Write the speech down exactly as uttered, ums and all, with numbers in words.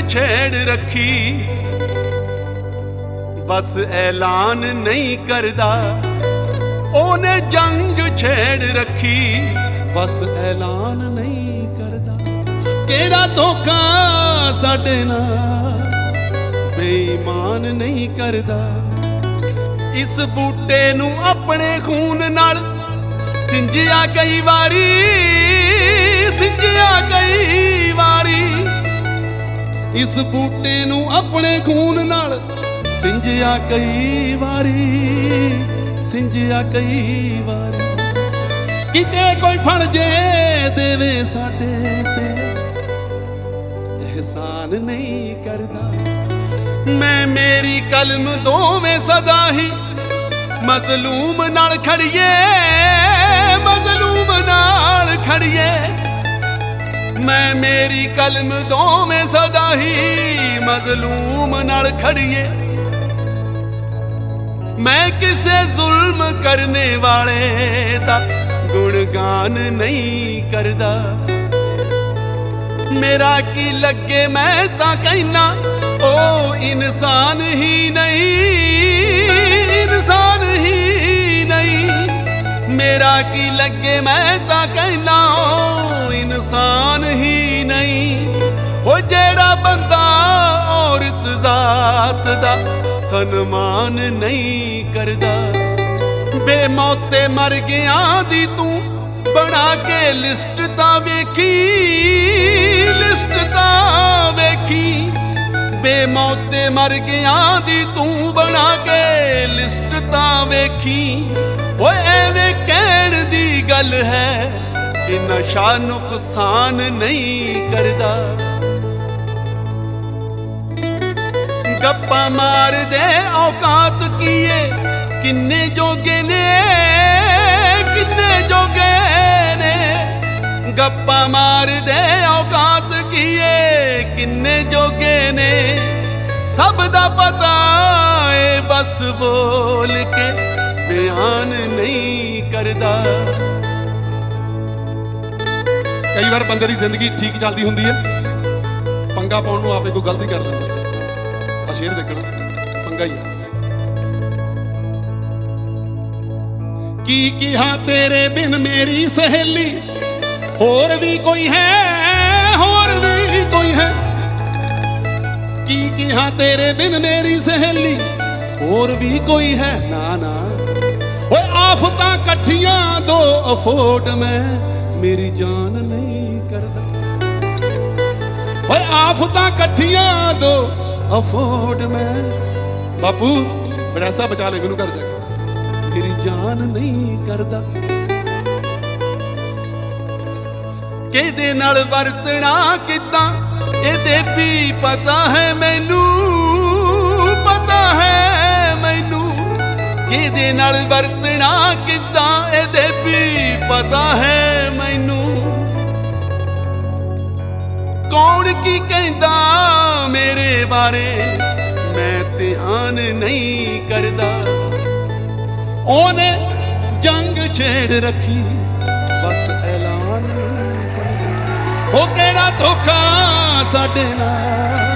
छेड़ रखी, बस ऐलान नहीं करदा। ओने जंग छेड़ रखी, बस ऐलान नहीं करदा। केड़ा धोखा साडे नाल बेईमान नहीं करदा। इस बूटे नू अपने खून नाल सिंजिया कई वारी, सिंजिया कई वारी। इस बूटे नू अपने खून नाल सिंजिया कई वारी, सिंजिया कई वारी। किते कोई फड़ जे देवे साडे ते एहसान नहीं करदा। मैं मेरी कलम दोवें सदा ही मजलूम नाल खड़िए, मजलूम नाल खड़िए। मैं मेरी कलम दोवें सदा ही मजलूम नाल खड़िए। मैं किसे जुल्म करने वाले दा गुणगान नहीं करदा। मेरा की लगे मैं तां कहना ओ इंसान ही नहीं, इंसान ही नहीं। मेरा की लगे मैं तां कहना ओ इंसान ही नहीं। ओ जेड़ा बंदा औरत जात दा सन्मान नहीं करदा। बेमौते मर गया दी तू बना के लिस्ट तां वेखी, लिस्ट तां वेखी। बेमौते मर गया दी तू बना के लिस्ट तां वेखी। ओ एवें कहण दी गल है कि नशा नुकसान नहीं करदा। गप्पा मार दे औकात किए किन्ने जोगे ने, किन्ने जोगे ने। गप्पा मार दे औकात किए किन्ने जोगे ने। सब दा पता है बस बोल के बयान नहीं करदा। कई बार बंदे दी जिंदगी ठीक चलदी हुंदी है, पंगा पाउण नूं आपे कोई गलती कर लैंदा। आ शेर देखना पंगा ही है। की किहा तेरे बिन मेरी सहेली, होर भी कोई है, होर भी कोई है। की किहा तेरे बिन मेरी सहेली, होर भी कोई है। ना ना ओए आफतां कट्ठियां दो अफोर्ड में मेरी जान नहीं करदा। ओए आफतां कट्ठियां दो अफोर्ड में। बापू बड़ैसा बचा ले मैनू घर जाके, मेरी जान नहीं करदा। किहदे नाल वरतना किदां इहदे भी पता है मैनू, पता है मैनू। किहदे नाल वरतना किदां इहदे भी पता है मैनू। कौन की कहंदा मेरे बारे मैं ध्यान नहीं करदा। ओने जंग छेड़ रखी, बस ऐलान नहीं करदा। ओ केड़ा धोखा साडे नाल